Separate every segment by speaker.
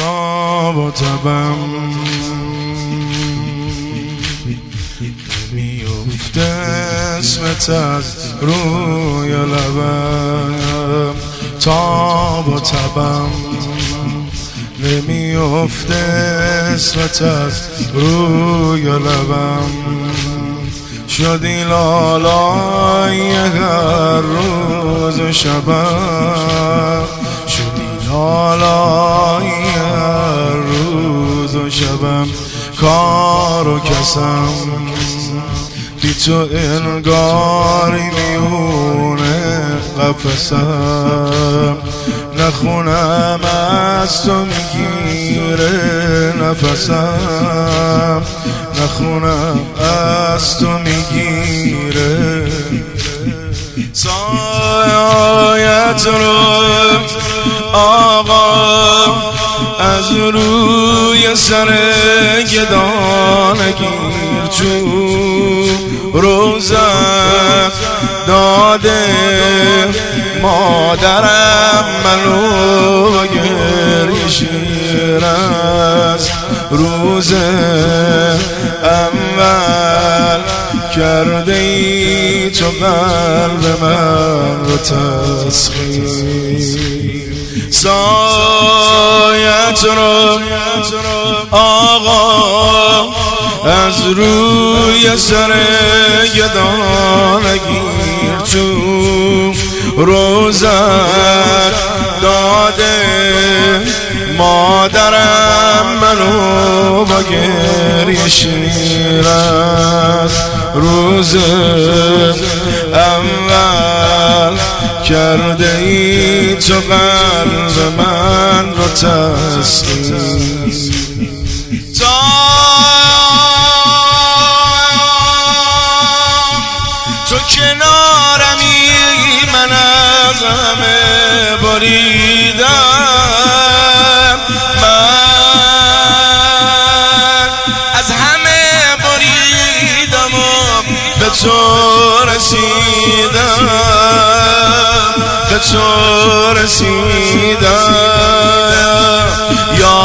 Speaker 1: تاب و تبم نمیفته اسمت از روی لبم، تاب و تبم نمیفته اسمت از روی لبم. شدی لالای هر روز و شبم، شدی لالای هر روز و شبم. کار و کسم بی تو انگاری میونه قفسم، نخونم از تو میگیره نفسم، نخونم از تو میگیره. سایت رو آقا از روی سر گدان گیر، تو روزت داده مادرم منو گریه شیر از روز اول کرده ای تو قلب من رو تسخیر. سایت رو آقا از روی سر گدان گیر، تو روزت داده مادرم منو با گریه شیر از روز اول کرده ای تو قلب من رو تسخیر. تو کنارمی من از همه بریدم، من از همه بریدم و به تو رسیدم، به تو رسیدم. یا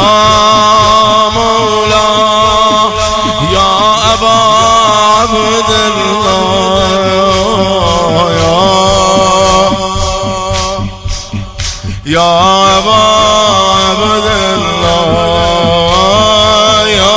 Speaker 1: مولا یا ابا عبدالله، یا ابا عبدالله، یا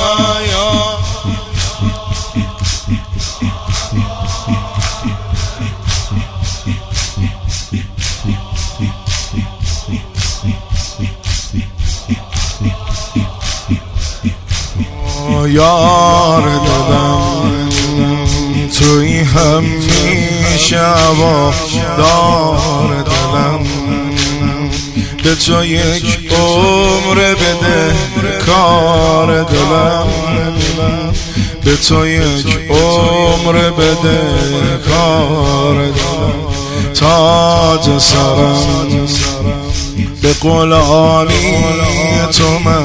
Speaker 1: یار دلم توی همیشه هوادار دلم، به تو یک عمر بده کار دلم، به تو یک عمر بده کار دلم. تاج سرم به غلامی تو من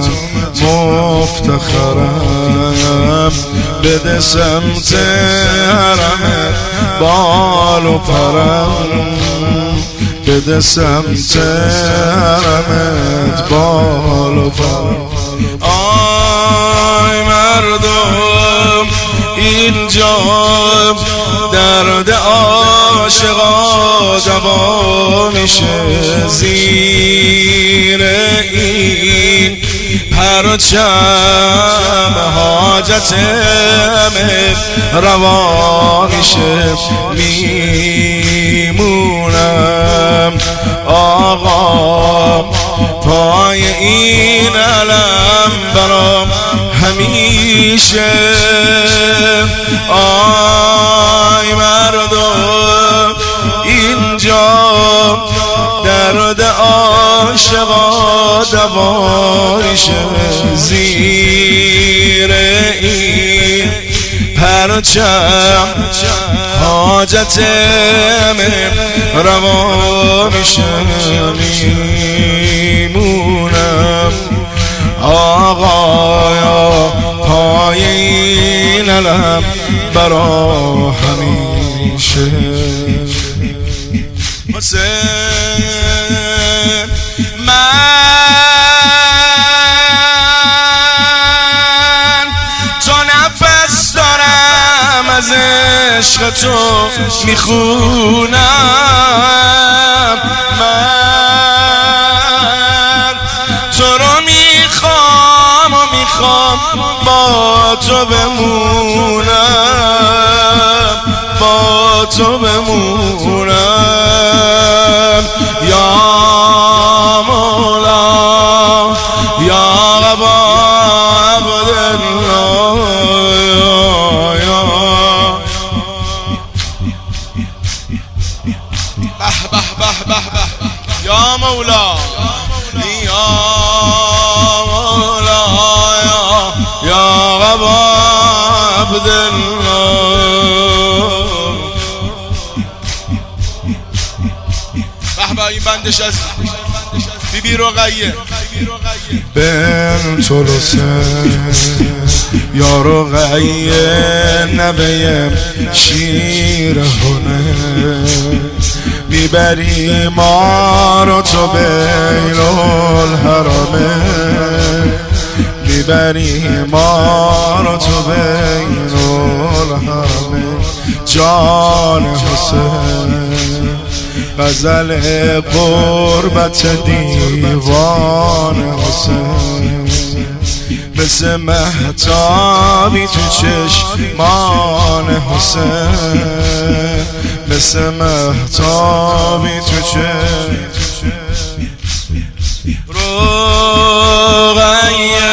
Speaker 1: مفتخرم، بده سمت حرمت بال و پرم، بده سمت حرمت بال و پرم. آی مردم اینجا درد عاشقا دوا میشه، زیر این پرچم حاجت همه روا میشه. میمونم آقا پای این علم برام همیشه. آی مردم اینجا درد عاشقا دواریشه، زیر این پرچم حاجت من روا میشه. میمونم آقایا پای این علم برا همیشه. حسین من میخونم. من تو رو میخوام و میخوام با تو بمونم، با تو بمونم. یا مولا یا قبا عبدالله یا مولا یا مولا یا قبا عبدالله. این بندش از بیبی رقیه بنت الحسین یا رقیه نبیم شیر هنر. میبری ما رو تو بین الحرمه، میبری ما رو تو بین الحرمه. جان حسین غزل قربت دیوان حسین، مثل مهتابی تو چشمان حسین، مثل مهتابی تو چشمان. رقیه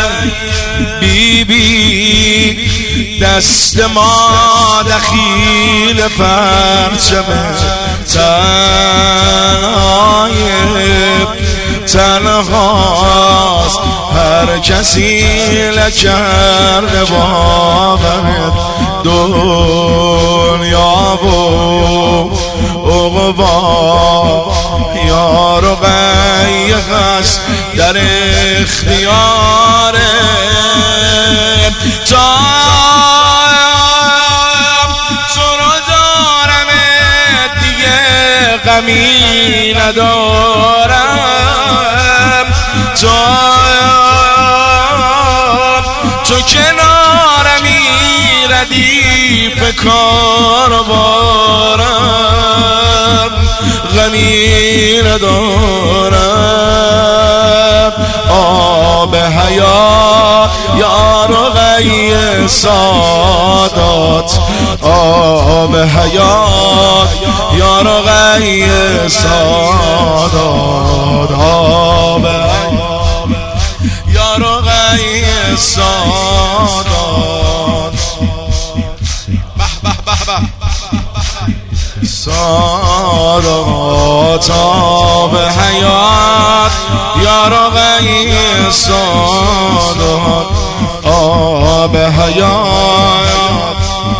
Speaker 1: بیبی دست ما دخیل پرچمه، تنهای تنهاست هر کسی نکرده باورت. دنیا و عقبا یا رقیه هست در اختیار غمی ندارم. تو کنارمی ردیف کاروارم، غمی ندارم. آب حیات یا رقیه سادات، آب حیات یا رقیه سادات، آب یا رقیه سادات. سادات آب حیات یا رقیه سادات، آب حیات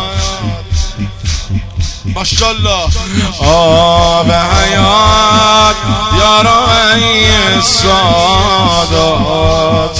Speaker 1: ماشاءالله. آب حیات یا رقیه سادات.